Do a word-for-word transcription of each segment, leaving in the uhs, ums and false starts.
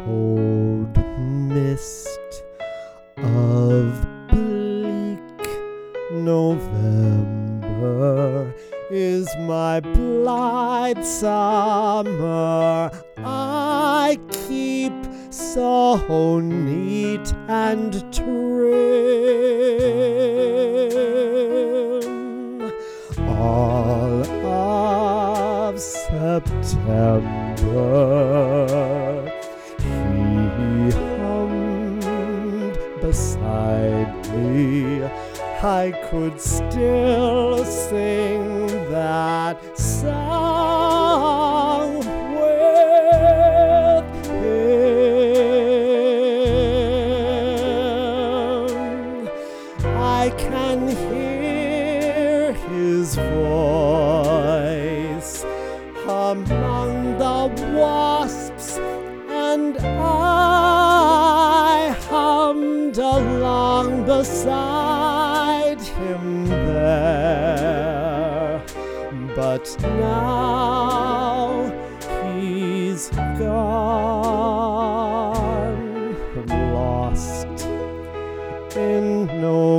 cold mist of bleak November is my blithe summer I keep so neat and trim. All of September he hummed beside me. I could still sing that song with him. I can hear his voice among the wasps, and I hummed along beside him there. But now he's gone, lost in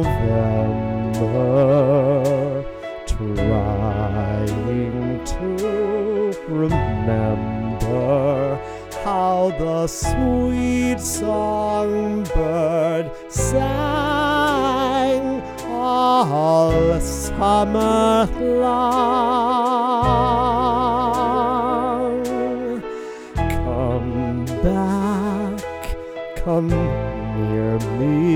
November, trying to remember how the sweet songbird sang all summer long. Come back, come near me.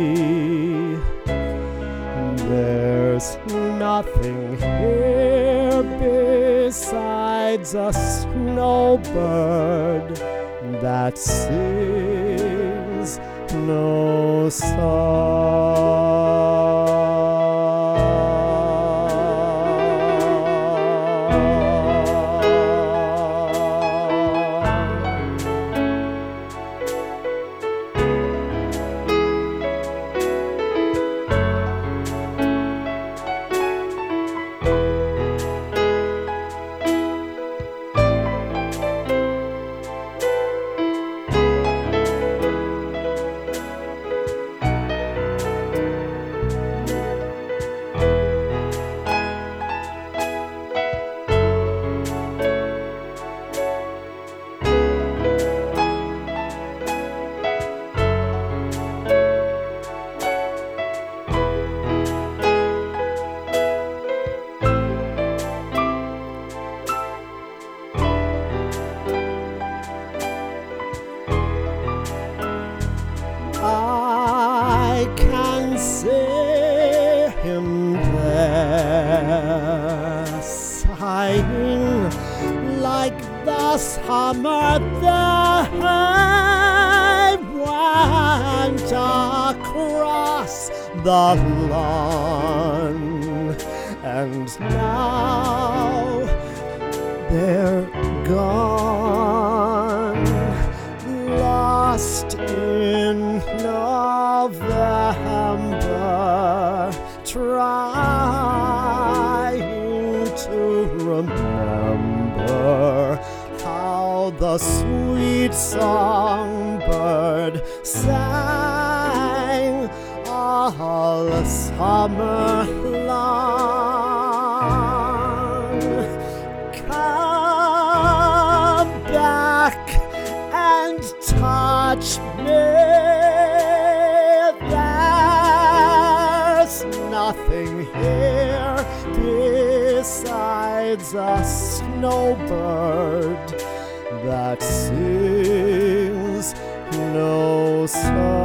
There's nothing here besides a snowbird that sings no song. I can see him there, sighing like the summer that went across the lawn, and now they're gone, lost in November, trying to remember how the sweet songbird sang all summer long. Come back and touch me. There's nothing here besides a snowbird that sings no song.